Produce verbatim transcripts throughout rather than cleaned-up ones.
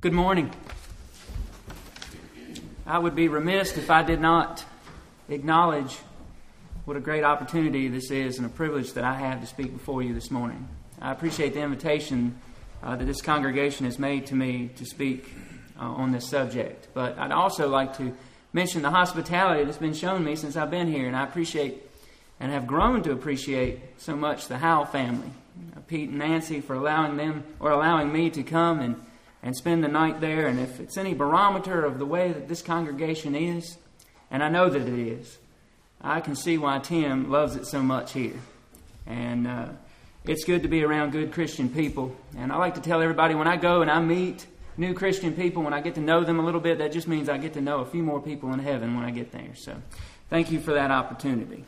Good morning. I would be remiss if I did not acknowledge what a great opportunity this is and a privilege that I have to speak before you this morning. I appreciate the invitation uh, that this congregation has made to me to speak uh, on this subject. But I'd also like to mention the hospitality that's been shown me since I've been here, and I appreciate and have grown to appreciate so much the Howell family, uh, Pete and Nancy, for allowing them or allowing me to come and and spend the night there. And if it's any barometer of the way that this congregation is, and I know that it is, I can see why Tim loves it so much here. And uh, it's good to be around good Christian people. And I like to tell everybody when I go and I meet new Christian people, when I get to know them a little bit, that just means I get to know a few more people in heaven when I get there. So thank you for that opportunity.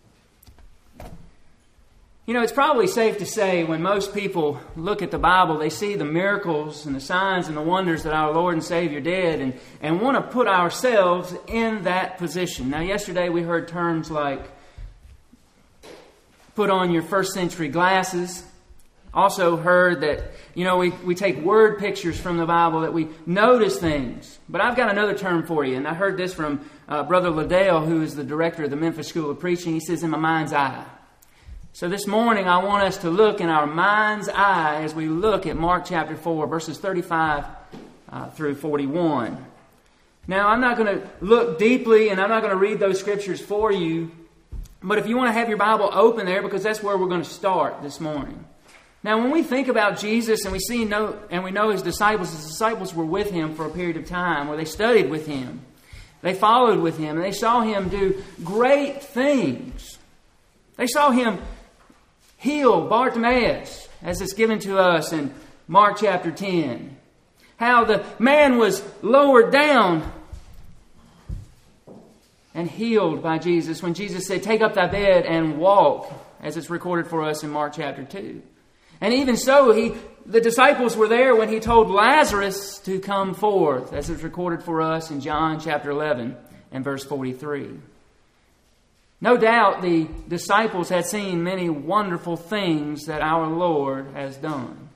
You know, it's probably safe to say when most people look at the Bible, they see the miracles and the signs and the wonders that our Lord and Savior did and, and want to put ourselves in that position. Now, yesterday we heard terms like put on your first century glasses. Also heard that, you know, we, we take word pictures from the Bible, that we notice things. But I've got another term for you, and I heard this from uh, Brother Liddell, who is the director of the Memphis School of Preaching. He says, in my mind's eye. So this morning, I want us to look in our mind's eye as we look at Mark chapter four, verses thirty-five uh, through forty-one. Now, I'm not going to look deeply, and I'm not going to read those scriptures for you. But if you want to have your Bible open there, because that's where we're going to start this morning. Now, when we think about Jesus and we see know, and we know His disciples, His disciples were with Him for a period of time where they studied with Him. They followed with Him, and they saw Him do great things. They saw Him heal Bartimaeus, as it's given to us in Mark chapter ten. How the man was lowered down and healed by Jesus when Jesus said, take up thy bed and walk, as it's recorded for us in Mark chapter two. And even so, he, the disciples were there when He told Lazarus to come forth, as it's recorded for us in John chapter eleven and verse forty-three. No doubt the disciples had seen many wonderful things that our Lord has done.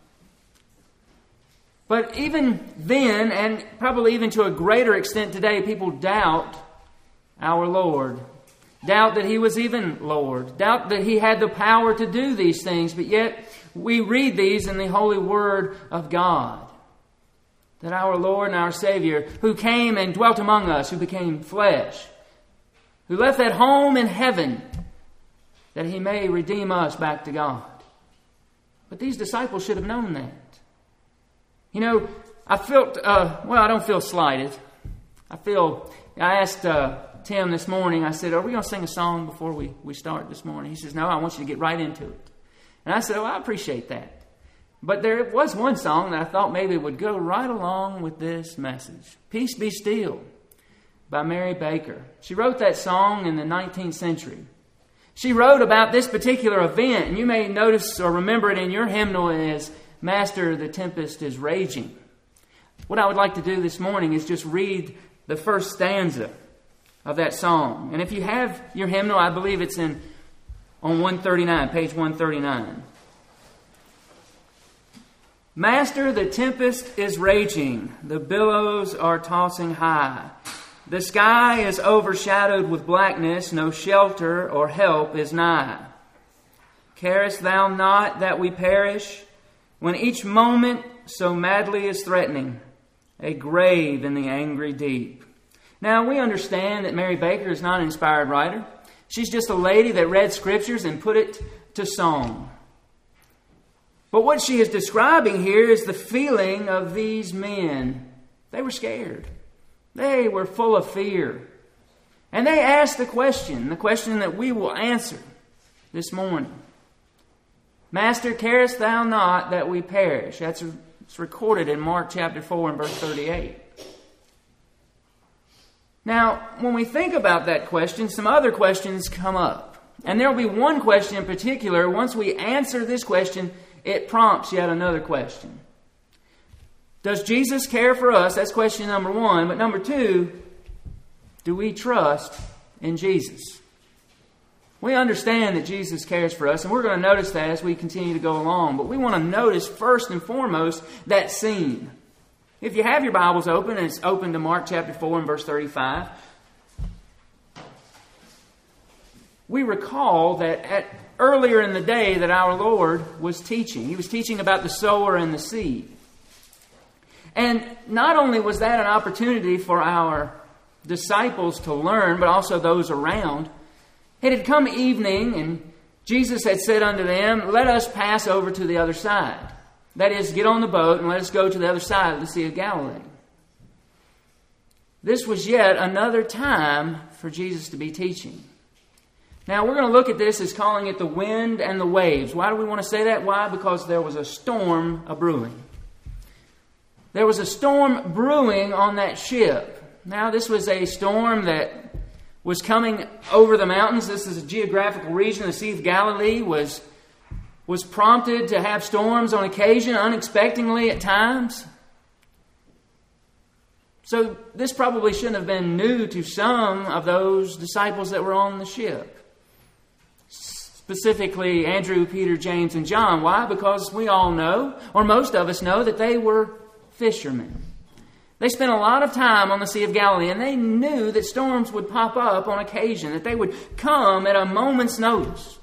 But even then, and probably even to a greater extent today, people doubt our Lord. Doubt that He was even Lord. Doubt that He had the power to do these things. But yet we read these in the holy Word of God. That our Lord and our Savior, who came and dwelt among us, who became flesh, who left that home in heaven, that He may redeem us back to God. But these disciples should have known that. You know, I felt, uh, well, I don't feel slighted. I feel, I asked uh, Tim this morning, I said, are we going to sing a song before we, we start this morning? He says, no, I want you to get right into it. And I said, oh, I appreciate that. But there was one song that I thought maybe would go right along with this message. Peace Be Still, by Mary Baker. She wrote that song in the nineteenth century. She wrote about this particular event, and you may notice or remember it in your hymnal as Master, the Tempest is Raging. What I would like to do this morning is just read the first stanza of that song. And if you have your hymnal, I believe it's in on one thirty-nine, page one thirty-nine. Master, the tempest is raging, the billows are tossing high. The sky is overshadowed with blackness, no shelter or help is nigh. Carest thou not that we perish, when each moment so madly is threatening, a grave in the angry deep? Now, we understand that Mary Baker is not an inspired writer. She's just a lady that read scriptures and put it to song. But what she is describing here is the feeling of these men. They were scared. They were full of fear. And they asked the question, the question that we will answer this morning. Master, carest thou not that we perish? That's it's recorded in Mark chapter four and verse thirty-eight. Now, when we think about that question, some other questions come up. And there will be one question in particular. Once we answer this question, it prompts yet another question. Does Jesus care for us? That's question number one. But number two, do we trust in Jesus? We understand that Jesus cares for us, and we're going to notice that as we continue to go along. But we want to notice first and foremost that scene. If you have your Bibles open, and it's open to Mark chapter four and verse thirty-five, we recall that at, earlier in the day that our Lord was teaching. He was teaching about the sower and the seed. And not only was that an opportunity for our disciples to learn, but also those around. It had come evening, and Jesus had said unto them, "Let us pass over to the other side." That is, get on the boat and let us go to the other side of the Sea of Galilee. This was yet another time for Jesus to be teaching. Now, we're going to look at this as calling it the wind and the waves. Why do we want to say that? Why? Because there was a storm a-brewing. There was a storm brewing on that ship. Now, this was a storm that was coming over the mountains. This is a geographical region. The Sea of Galilee was, was prompted to have storms on occasion, unexpectedly at times. So this probably shouldn't have been new to some of those disciples that were on the ship. Specifically, Andrew, Peter, James, and John. Why? Because we all know, or most of us know, that they were fishermen. They spent a lot of time on the Sea of Galilee, and they knew that storms would pop up on occasion, that they would come at a moment's notice.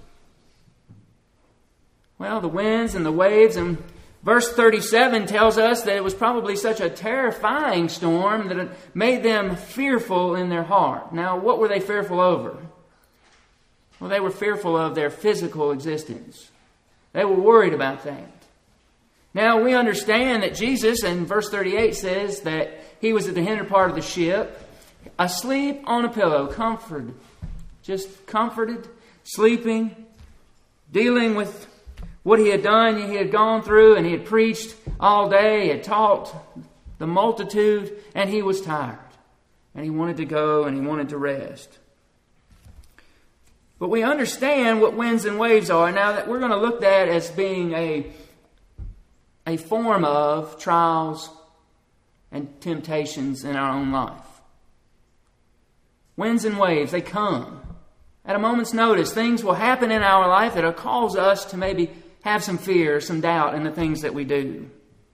Well, the winds and the waves, and verse thirty-seven tells us that it was probably such a terrifying storm that it made them fearful in their heart. Now, what were they fearful over? Well, they were fearful of their physical existence. They were worried about that. Now, we understand that Jesus, in verse thirty-eight, says that he was at the hinder part of the ship, asleep on a pillow, comforted, just comforted, sleeping, dealing with what he had done. He had gone through and he had preached all day, he had taught the multitude, and he was tired. And he wanted to go and he wanted to rest. But we understand what winds and waves are. Now, that we're going to look at as being a a form of trials and temptations in our own life. Winds and waves, they come. At a moment's notice, things will happen in our life that will cause us to maybe have some fear, some doubt in the things that we do.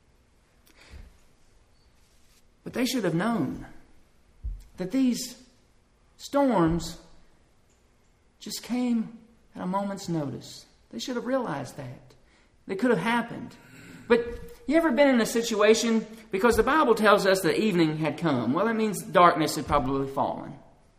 But they should have known that these storms just came at a moment's notice. They should have realized that. They could have happened. But you ever been in a situation, because the Bible tells us that evening had come. Well, that means darkness had probably fallen.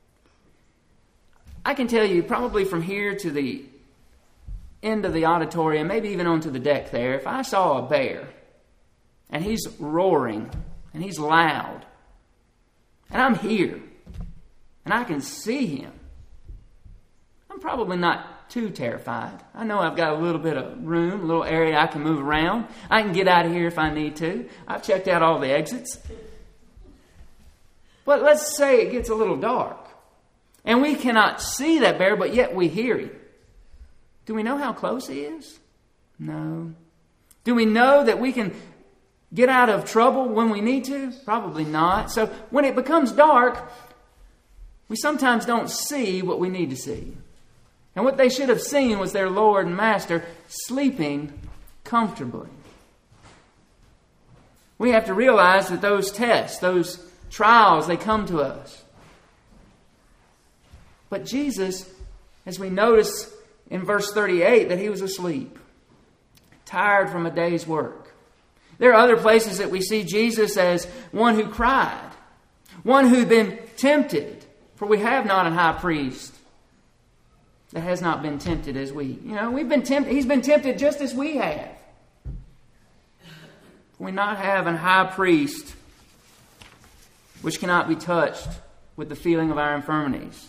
I can tell you, probably from here to the end of the auditorium, maybe even onto the deck there, if I saw a bear, and he's roaring, and he's loud, and I'm here, and I can see him, I'm probably not too terrified. I know I've got a little bit of room, a little area I can move around. I can get out of here if I need to. I've checked out all the exits. But let's say it gets a little dark, and we cannot see that bear, but yet we hear him. Do we know how close he is? No. Do we know that we can get out of trouble when we need to? Probably not. So when it becomes dark, we sometimes don't see what we need to see. And what they should have seen was their Lord and Master sleeping comfortably. We have to realize that those tests, those trials, they come to us. But Jesus, as we notice in verse thirty-eight, that he was asleep, tired from a day's work. There are other places that we see Jesus as one who cried, one who'd been tempted, for we have not an high priest that has not been tempted as we. You know, we've been tempted. He's been tempted just as we have. We not have an high priest which cannot be touched with the feeling of our infirmities.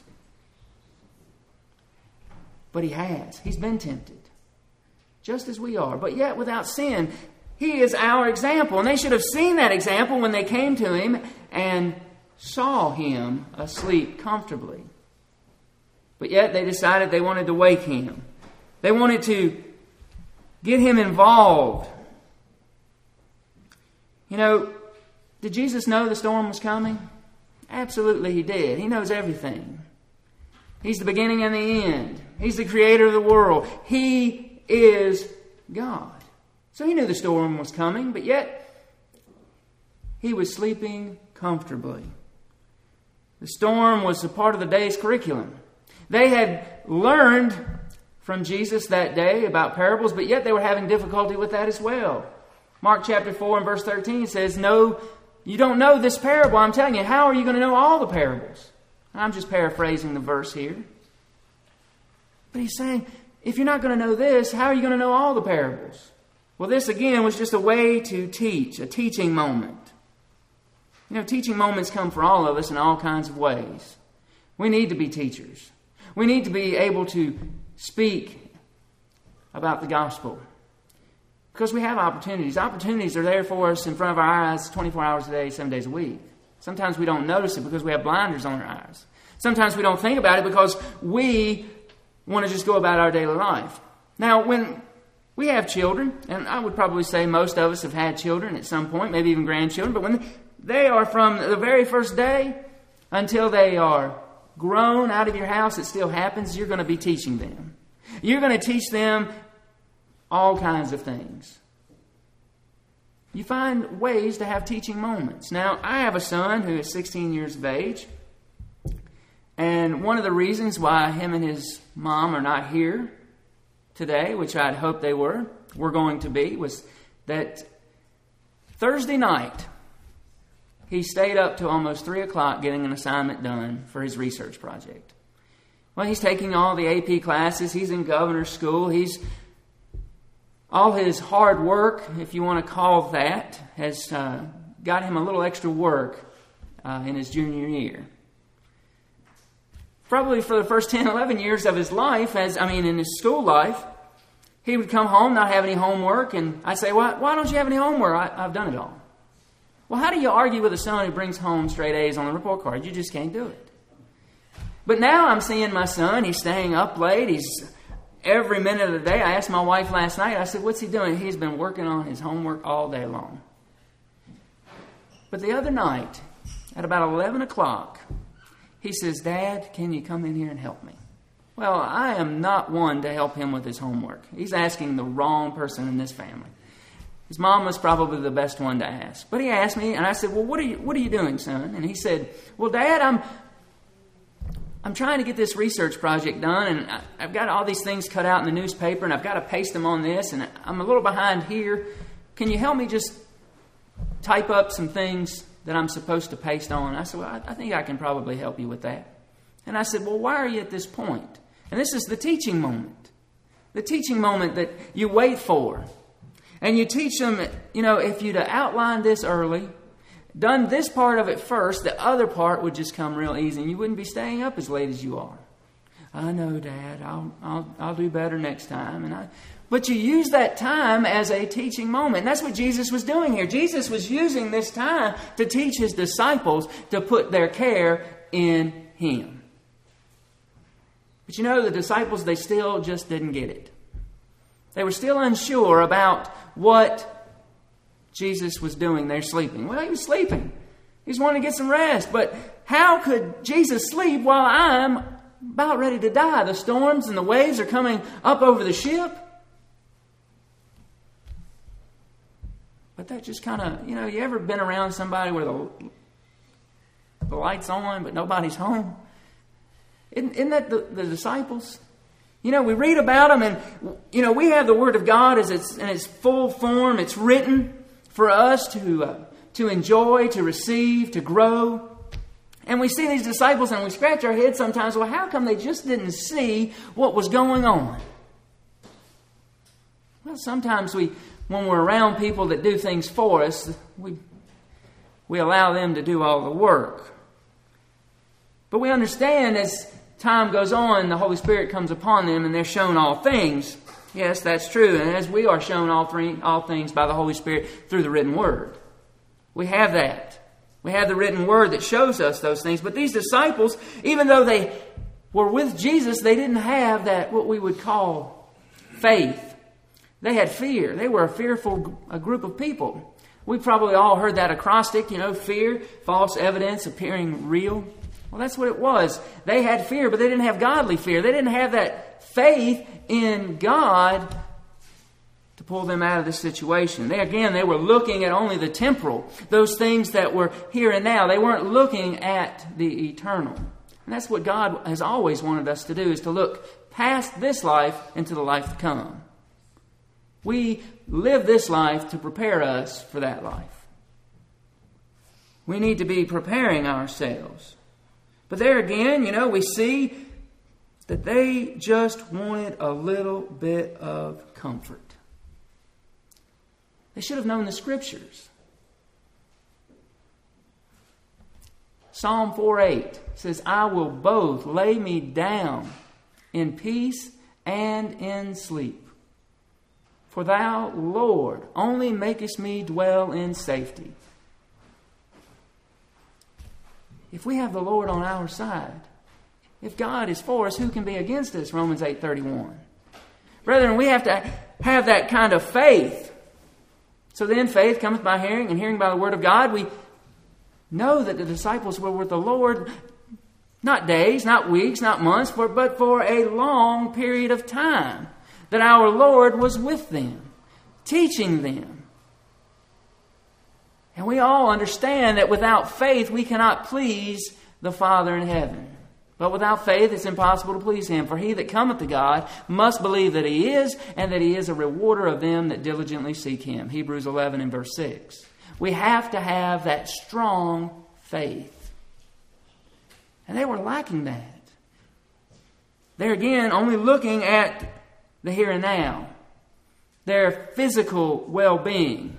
But he has. He's been tempted, just as we are, but yet without sin. He is our example. And they should have seen that example when they came to him and saw him asleep comfortably. But yet they decided they wanted to wake him. They wanted to get him involved. You know, did Jesus know the storm was coming? Absolutely he did. He knows everything. He's the beginning and the end. He's the creator of the world. He is God. So he knew the storm was coming, but yet he was sleeping comfortably. The storm was a part of the day's curriculum. They had learned from Jesus that day about parables, but yet they were having difficulty with that as well. Mark chapter four and verse thirteen says, no, you don't know this parable. I'm telling you, how are you going to know all the parables? I'm just paraphrasing the verse here. But he's saying, if you're not going to know this, how are you going to know all the parables? Well, this again was just a way to teach, a teaching moment. You know, teaching moments come for all of us in all kinds of ways. We need to be teachers. We need to be able to speak about the gospel. Because we have opportunities. Opportunities are there for us in front of our eyes twenty-four hours a day, seven days a week. Sometimes we don't notice it because we have blinders on our eyes. Sometimes we don't think about it because we want to just go about our daily life. Now, when we have children, and I would probably say most of us have had children at some point, maybe even grandchildren, but when they are from the very first day until they are grown out of your house, it still happens, you're going to be teaching them. You're going to teach them all kinds of things. You find ways to have teaching moments. Now, I have a son who is sixteen years of age. And one of the reasons why him and his mom are not here today, which I'd hoped they were, were going to be, was that Thursday night, he stayed up till almost three o'clock getting an assignment done for his research project. Well, he's taking all the A P classes. He's in governor's school. He's all his hard work, if you want to call that, has uh, got him a little extra work uh, in his junior year. Probably for the first ten, eleven years of his life, as I mean in his school life, he would come home, not have any homework, and I say, why, why don't you have any homework? I, I've done it all. Well, how do you argue with a son who brings home straight A's on the report card? You just can't do it. But now I'm seeing my son, he's staying up late, he's every minute of the day. I asked my wife last night, I said, what's he doing? He's been working on his homework all day long. But the other night, at about eleven o'clock, he says, Dad, can you come in here and help me? Well, I am not one to help him with his homework. He's asking the wrong person in this family. His mom was probably the best one to ask. But he asked me, and I said, well, what are you, what are you doing, son? And he said, well, Dad, I'm I'm trying to get this research project done, and I, I've got all these things cut out in the newspaper, and I've got to paste them on this, and I'm a little behind here. Can you help me just type up some things that I'm supposed to paste on? I said, well, I, I think I can probably help you with that. And I said, well, why are you at this point? And this is the teaching moment. The teaching moment that you wait for. And you teach them, you know, if you'd have outlined this early, done this part of it first, the other part would just come real easy, and you wouldn't be staying up as late as you are. I know, Dad. I'll I'll I'll do better next time. And I, but you use that time as a teaching moment. And that's what Jesus was doing here. Jesus was using this time to teach his disciples to put their care in him. But you know, the disciples, they still just didn't get it. They were still unsure about what Jesus was doing there sleeping. Well, he was sleeping. He was wanting to get some rest. But how could Jesus sleep while I'm about ready to die? The storms and the waves are coming up over the ship. But that just kind of, you know, you ever been around somebody where the, the light's on but nobody's home? Isn't, isn't that the, the disciples? You know, we read about them, and, you know, we have the Word of God as it's in its full form. It's written for us to uh, to enjoy, to receive, to grow. And we see these disciples and we scratch our heads sometimes, well, how come they just didn't see what was going on? Well, sometimes we, when we're around people that do things for us, we, we allow them to do all the work. But we understand as time goes on, the Holy Spirit comes upon them and they're shown all things. Yes, that's true. And as we are shown all three, all things by the Holy Spirit through the written Word. We have that. We have the written Word that shows us those things. But these disciples, even though they were with Jesus, they didn't have that, what we would call faith. They had fear. They were a fearful a group of people. We've probably all heard that acrostic, you know, fear, false evidence appearing real. Well, that's what it was. They had fear, but they didn't have godly fear. They didn't have that faith in God to to pull them out of this situation. They, again, they were looking at only the temporal, those things that were here and now. They weren't looking at the eternal. And that's what God has always wanted us to do, is to look past this life into the life to come. We live this life to prepare us for that life. We need to be preparing ourselves. But there again, you know, we see that they just wanted a little bit of comfort. They should have known the Scriptures. Psalm four eight says, I will both lay me down in peace and in sleep. For thou, Lord, only makest me dwell in safety. If we have the Lord on our side, if God is for us, who can be against us? Romans eight thirty-one. Brethren, we have to have that kind of faith. So then faith cometh by hearing, and hearing by the word of God. We know that the disciples were with the Lord not days, not weeks, not months, but for a long period of time. That our Lord was with them, teaching them. And we all understand that without faith we cannot please the Father in heaven. But without faith it's impossible to please Him. For he that cometh to God must believe that He is, and that He is a rewarder of them that diligently seek Him. Hebrews eleven and verse six. We have to have that strong faith. And they were lacking that. They're again only looking at the here and now. Their physical well-being.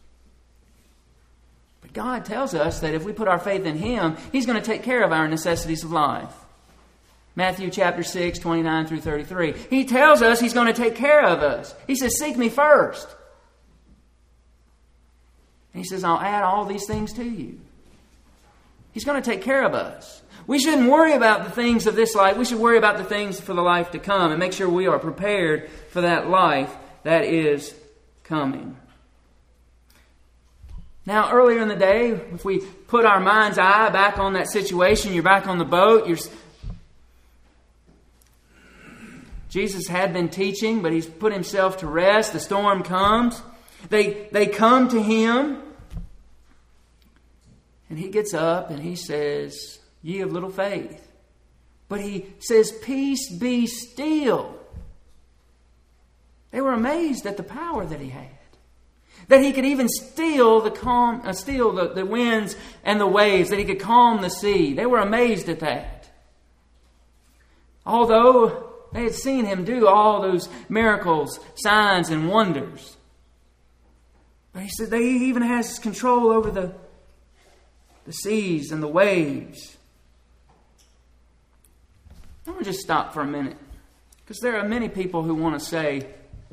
But God tells us that if we put our faith in Him, He's going to take care of our necessities of life. Matthew chapter six, twenty-nine through thirty-three. He tells us He's going to take care of us. He says, seek me first. And He says, I'll add all these things to you. He's going to take care of us. We shouldn't worry about the things of this life. We should worry about the things for the life to come and make sure we are prepared for that life that is coming. Now, earlier in the day, if we put our mind's eye back on that situation, you're back on the boat, you're... Jesus had been teaching, but He's put Himself to rest. The storm comes. They, they come to Him. And He gets up and He says, ye of little faith. But He says, peace be still. They were amazed at the power that He had. That He could even still the calm, uh, still the, the winds and the waves. That He could calm the sea. They were amazed at that. Although they had seen Him do all those miracles, signs, and wonders. But He said that He even has control over the, the seas and the waves. I want to just stop for a minute. Because there are many people who want to say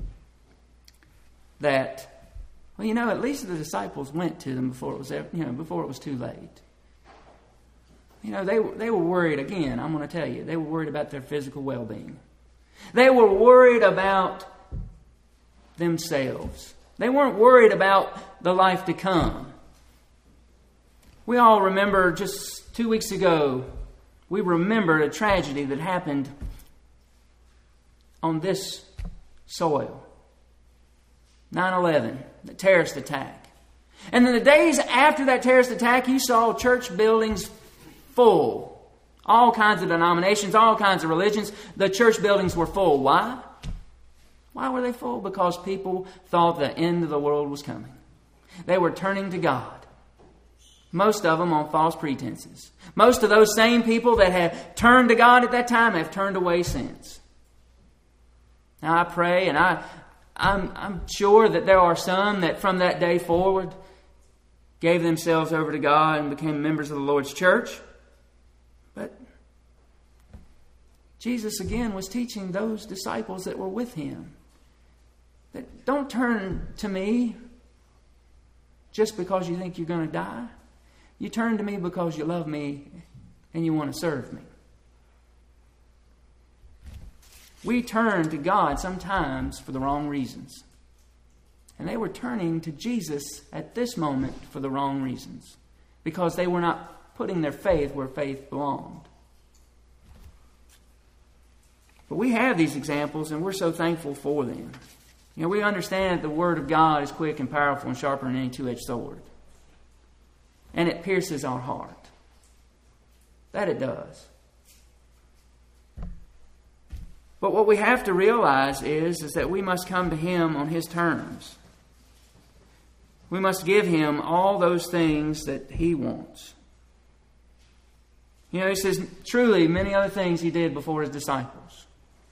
that, well, you know, at least the disciples went to them before it was, you know, before it was too late. You know, they they were worried, again, I'm going to tell you, they were worried about their physical well-being. They were worried about themselves. They weren't worried about the life to come. We all remember just two weeks ago, we remembered a tragedy that happened on this soil. nine eleven, the terrorist attack. And in the days after that terrorist attack, you saw church buildings full. All kinds of denominations, all kinds of religions. The church buildings were full. Why? Why were they full? Because people thought the end of the world was coming. They were turning to God. Most of them on false pretenses. Most of those same people that have turned to God at that time have turned away since. Now I pray, and I, I'm, I'm sure that there are some that from that day forward gave themselves over to God and became members of the Lord's church. But Jesus again was teaching those disciples that were with Him that don't turn to me just because you think you're going to die. You turn to me because you love me and you want to serve me. We turn to God sometimes for the wrong reasons. And they were turning to Jesus at this moment for the wrong reasons. Because they were not putting their faith where faith belonged. But we have these examples and we're so thankful for them. You know, we understand that the Word of God is quick and powerful and sharper than any two-edged sword. And it pierces our heart. That it does. But what we have to realize is, is that we must come to Him on His terms. We must give Him all those things that He wants. You know, He says, truly, many other things He did before His disciples.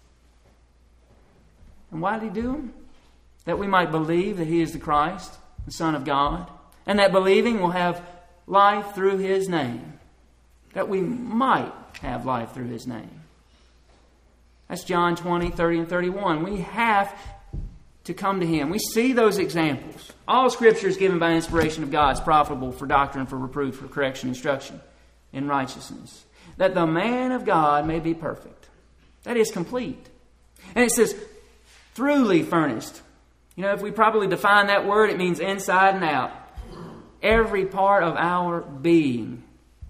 And why did He do them? That we might believe that He is the Christ, the Son of God, and that believing will have life through His name. That we might have life through His name. That's John twenty, thirty, and thirty-one. We have to come to Him. We see those examples. All Scripture is given by inspiration of God. It's profitable for doctrine, for reproof, for correction, instruction in righteousness. That the man of God may be perfect. That is complete. And it says, truly furnished. You know, if we properly define that word, it means inside and out. Every part of our being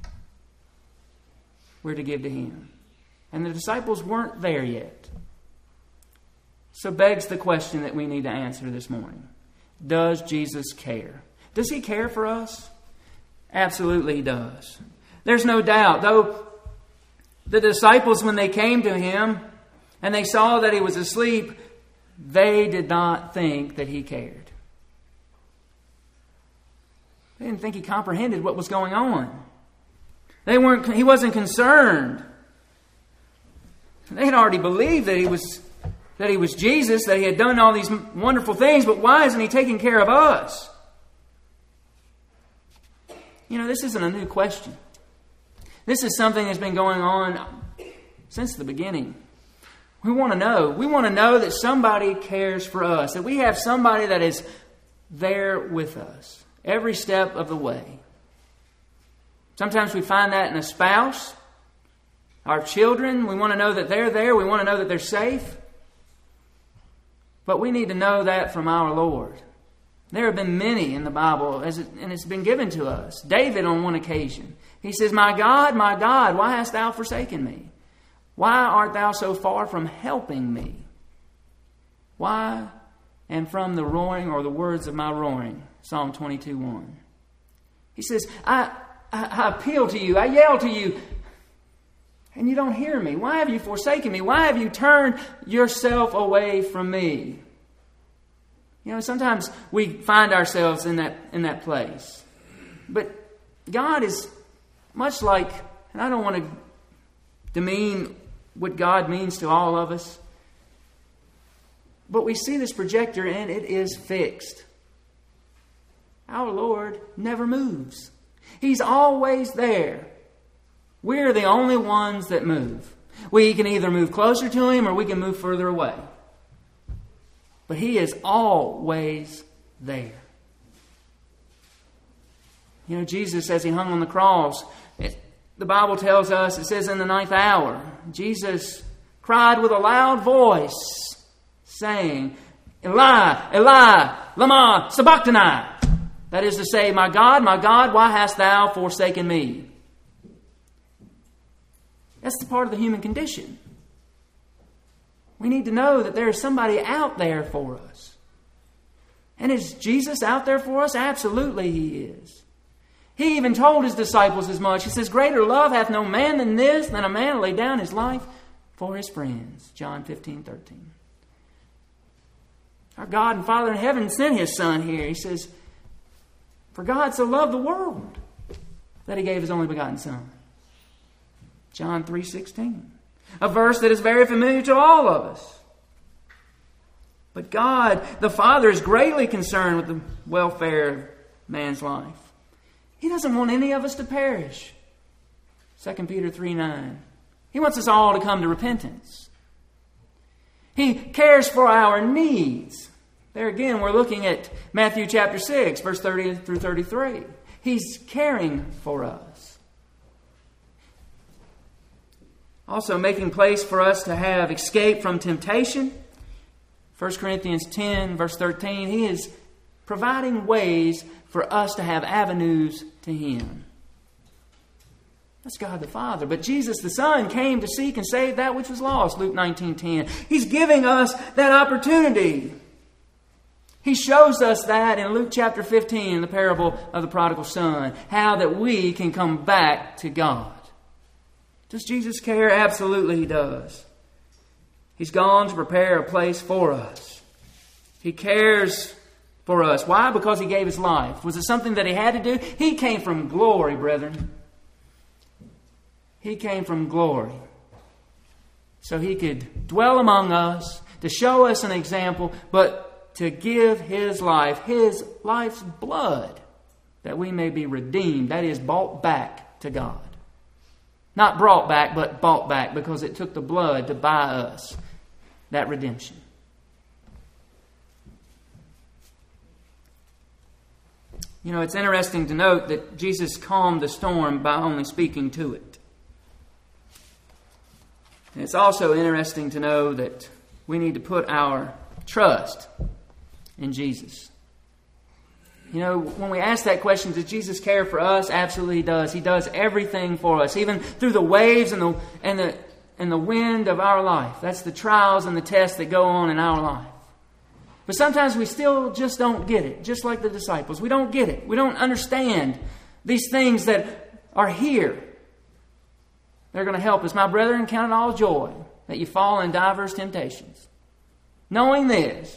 we're to give to Him. And the disciples weren't there yet. So begs the question that we need to answer this morning. Does Jesus care? Does He care for us? Absolutely He does. There's no doubt. Though the disciples, when they came to Him and they saw that He was asleep, they did not think that He cared. They didn't think He comprehended what was going on. They weren't. He wasn't concerned. They had already believed that He was that He was Jesus, that He had done all these wonderful things, but why isn't He taking care of us? You know, this isn't a new question. This is something that's been going on since the beginning. We want to know. We want to know that somebody cares for us, that we have somebody that is there with us every step of the way. Sometimes we find that in a spouse, our children. We want to know that they're there. We want to know that they're safe. But we need to know that from our Lord. There have been many in the Bible, as it, and it's been given to us. David, on one occasion, he says, "My God, my God, why hast thou forsaken me? Why art thou so far from helping me? Why? And from the roaring or the words of my roaring." Psalm twenty-two one. He says, I, I, I appeal to you, I yell to you, and you don't hear me. Why have you forsaken me? Why have you turned yourself away from me? You know, sometimes we find ourselves in that in that place. But God is much like, and I don't want to demean what God means to all of us, but we see this projector and it is fixed. Our Lord never moves. He's always there. We're the only ones that move. We can either move closer to Him or we can move further away. But He is always there. You know, Jesus, as He hung on the cross, it, the Bible tells us, it says in the ninth hour, Jesus cried with a loud voice, saying, "Eli, Eli, lama sabachthani." That is to say, "My God, my God, why hast thou forsaken me?" That's the part of the human condition. We need to know that there is somebody out there for us. And is Jesus out there for us? Absolutely He is. He even told His disciples as much. He says, "Greater love hath no man than this, than a man lay down his life for his friends." John fifteen thirteen. Our God and Father in heaven sent His Son here. He says, "For God so loved the world that He gave His only begotten Son." John three sixteen. A verse that is very familiar to all of us. But God, the Father, is greatly concerned with the welfare of man's life. He doesn't want any of us to perish. Second Peter three nine. He wants us all to come to repentance. He cares for our needs. There again, we're looking at Matthew chapter six, verse thirty through thirty-three. He's caring for us. Also making place for us to have escape from temptation. First Corinthians ten, verse thirteen. He is providing ways for us to have avenues to Him. That's God the Father. But Jesus the Son came to seek and save that which was lost. Luke nineteen ten. He's giving us that opportunity. He shows us that in Luke chapter fifteen, in the parable of the prodigal son, how that we can come back to God. Does Jesus care? Absolutely He does. He's gone to prepare a place for us. He cares for us. Why? Because He gave His life. Was it something that He had to do? He came from glory, brethren. He came from glory. So He could dwell among us, to show us an example, but to give His life, His life's blood, that we may be redeemed. That is, bought back to God. Not brought back, but bought back, because it took the blood to buy us that redemption. You know, it's interesting to note that Jesus calmed the storm by only speaking to it. And it's also interesting to know that we need to put our trust in Jesus. You know, when we ask that question, does Jesus care for us? Absolutely He does. He does everything for us, even through the waves and the and the and the wind of our life. That's the trials and the tests that go on in our life. But sometimes we still just don't get it, just like the disciples. We don't get it. We don't understand these things that are here. They're going to help us. My brethren, count it all joy that you fall in diverse temptations, knowing this,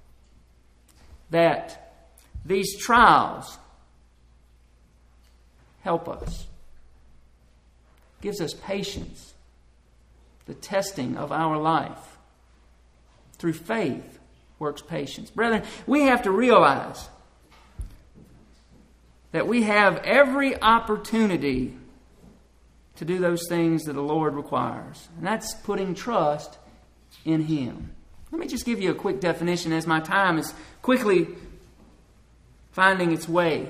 that these trials help us, gives us patience, the testing of our life. Through faith works patience. Brethren, we have to realize that we have every opportunity to do those things that the Lord requires. And that's putting trust in Him. Let me just give you a quick definition as my time is quickly finding its way.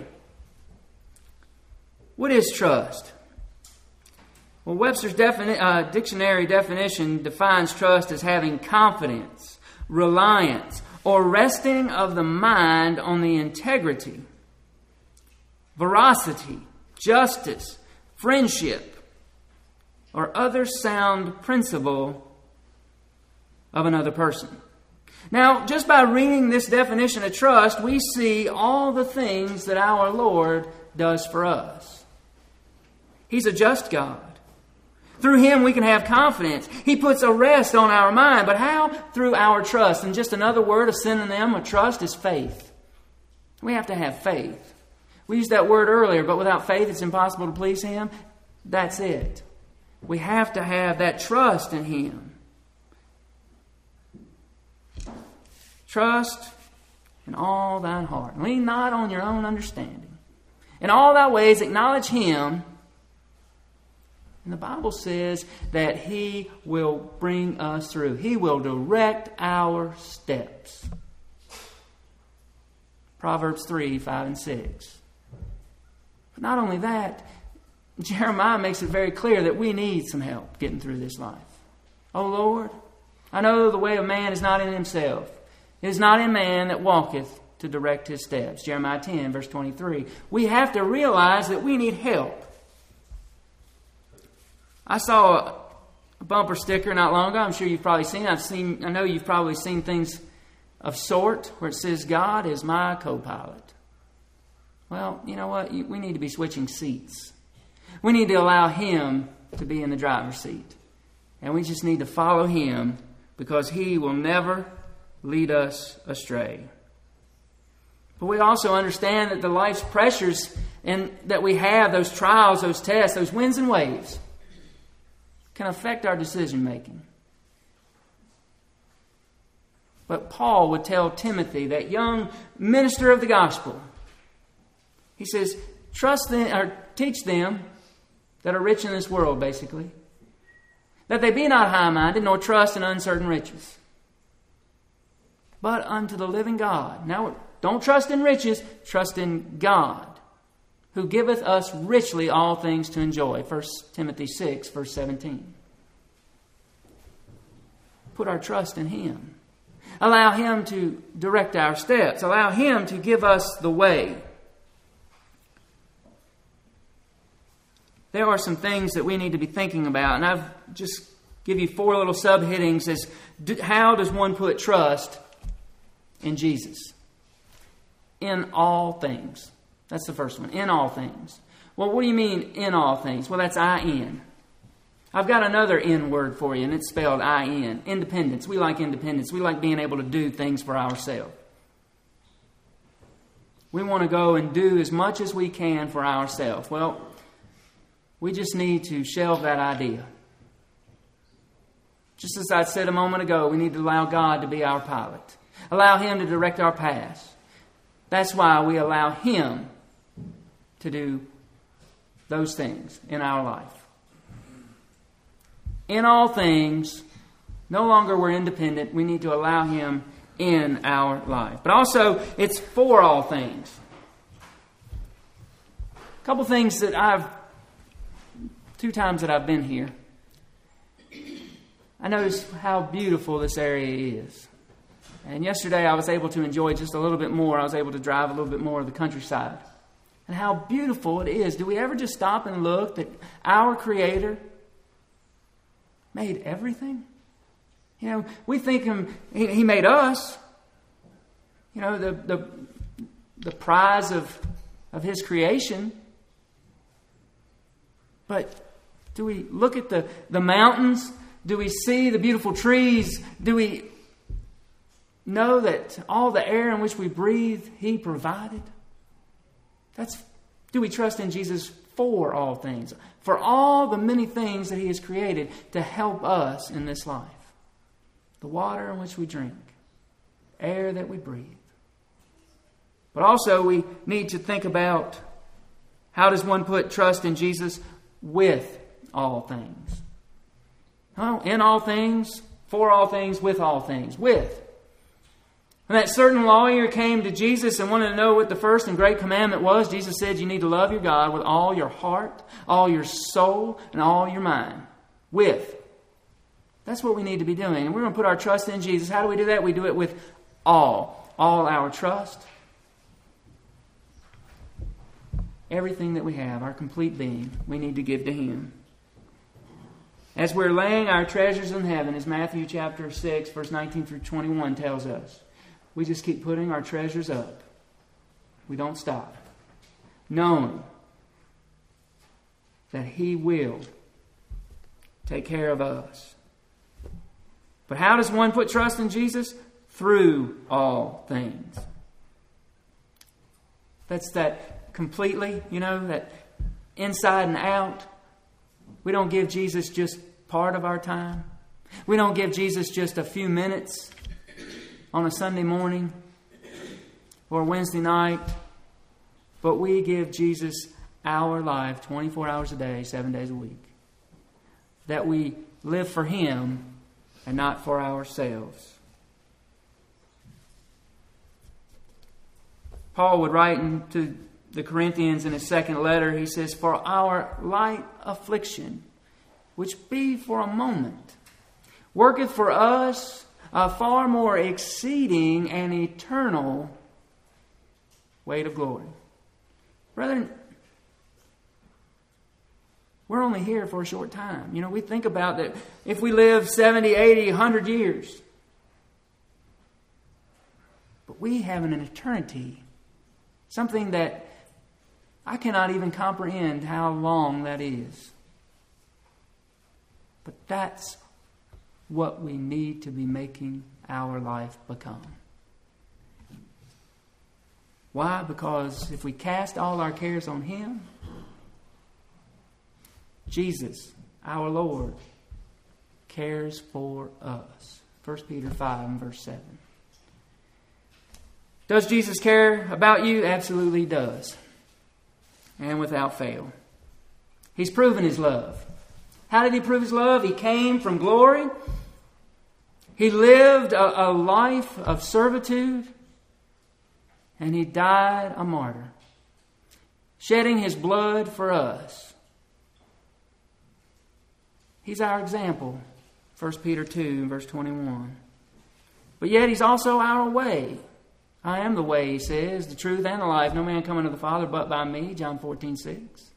What is trust? Well, Webster's defini- uh, dictionary definition defines trust as having confidence, reliance, or resting of the mind on the integrity, veracity, justice, friendship, or other sound principle of another person. Now, just by reading this definition of trust, we see all the things that our Lord does for us. He's a just God. Through Him we can have confidence. He puts a rest on our mind. But how? Through our trust. And just another word, a synonym of trust, is faith. We have to have faith. We used that word earlier, but without faith it's impossible to please Him. That's it. We have to have that trust in Him. Trust in all thine heart. Lean not on your own understanding. In all thy ways acknowledge Him. And the Bible says that He will bring us through. He will direct our steps. Proverbs three, five, and six. But not only that, Jeremiah makes it very clear that we need some help getting through this life. O Lord, I know the way of man is not in himself. It is not in man that walketh to direct his steps. Jeremiah ten, verse twenty-three. We have to realize that we need help. I saw a bumper sticker not long ago. I'm sure you've probably seen. I've seen. I know you've probably seen things of sort where it says, "God is my co-pilot." Well, you know what? We need to be switching seats. We need to allow Him to be in the driver's seat. And we just need to follow Him because He will never lead us astray. But we also understand that the life's pressures and that we have, those trials, those tests, those winds and waves, can affect our decision making. But Paul would tell Timothy, that young minister of the gospel, he says, trust them, or teach them that are rich in this world, basically, that they be not high-minded, nor trust in uncertain riches, but unto the living God. Now, don't trust in riches, trust in God, who giveth us richly all things to enjoy. First Timothy six, verse seventeen. Put our trust in Him. Allow Him to direct our steps. Allow Him to give us the way. There are some things that we need to be thinking about, and I've just give you four little subheadings as how does one put trust in Jesus? in all things. That's the first one. In all things. Well, what do you mean in all things? Well, that's I N. I've got another N word for you, and it's spelled I N. Independence. We like independence. We like being able to do things for ourselves. We want to go and do as much as we can for ourselves. Well, we just need to shelve that idea. Just as I said a moment ago, we need to allow God to be our pilot. Allow Him to direct our paths. That's why we allow Him to do those things in our life. In all things, no longer we're independent. We need to allow Him in our life. But also, it's for all things. A couple things that I've, two times that I've been here, I noticed how beautiful this area is. And yesterday I was able to enjoy just a little bit more. I was able to drive a little bit more of the countryside. And how beautiful it is. Do we ever just stop and look that our Creator made everything? You know, we think him, he, he made us. You know, the the the prize of of His creation. But do we look at the, the mountains? Do we see the beautiful trees? Do we know that all the air in which we breathe, He provided? That's. Do we trust in Jesus for all things? For all the many things that He has created to help us in this life. The water in which we drink. Air that we breathe. But also we need to think about, how does one put trust in Jesus with all things? Oh, in all things, for all things, with all things. With. When that certain lawyer came to Jesus and wanted to know what the first and great commandment was, Jesus said you need to love your God with all your heart, all your soul, and all your mind. With. That's what we need to be doing. And we're going to put our trust in Jesus. How do we do that? We do it with all. All our trust. Everything that we have, our complete being, we need to give to Him. As we're laying our treasures in heaven, as Matthew chapter six, verse nineteen through twenty-one tells us, we just keep putting our treasures up. We don't stop. Knowing that He will take care of us. But how does one put trust in Jesus? Through all things. That's that completely, you know, that inside and out. We don't give Jesus just part of our time. We don't give Jesus just a few minutes on a Sunday morning or Wednesday night. But we give Jesus our life twenty-four hours a day, seven days a week. That we live for Him and not for ourselves. Paul would write to the Corinthians in his second letter, he says, for our light affliction, which be for a moment, worketh for us a far more exceeding and eternal weight of glory. Brethren, we're only here for a short time. You know, we think about that if we live seventy, eighty, one hundred years. But we have an eternity. Something that I cannot even comprehend how long that is. But that's what we need to be making our life become. Why? Because if we cast all our cares on Him, Jesus, our Lord, cares for us. First Peter five and verse seven. Does Jesus care about you? Absolutely He does. And without fail. He's proven His love. How did He prove His love? He came from glory. He lived a, a life of servitude. And He died a martyr. Shedding His blood for us. He's our example. First Peter two, verse twenty-one. But yet He's also our way. I am the way, He says, the truth and the life. No man coming to the Father but by me. John fourteen, six.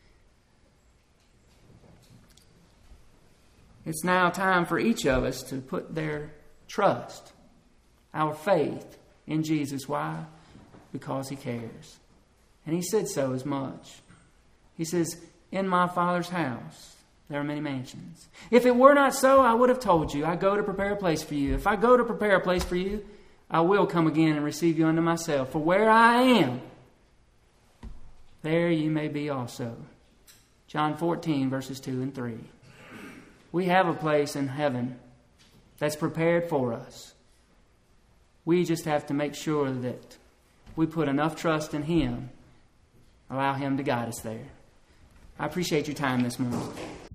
It's now time for each of us to put their trust, our faith in Jesus. Why? because He cares. And He said so as much. He says, in my Father's house there are many mansions. If it were not so, I would have told you, I go to prepare a place for you. If I go to prepare a place for you, I will come again and receive you unto myself. For where I am, there you may be also. John fourteen, verses two and three. We have a place in heaven that's prepared for us. We just have to make sure that we put enough trust in Him, allow Him to guide us there. I appreciate your time this morning.